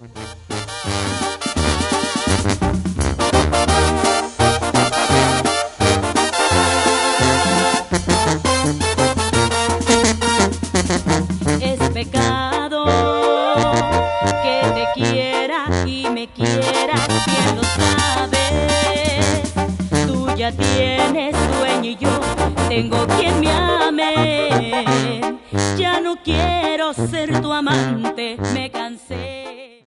Es pecado que te quiera y me quieras, bien lo sabes. Tú ya tienes dueño y yo tengo quien me ame. Ya no quiero ser tu amante, me cansé.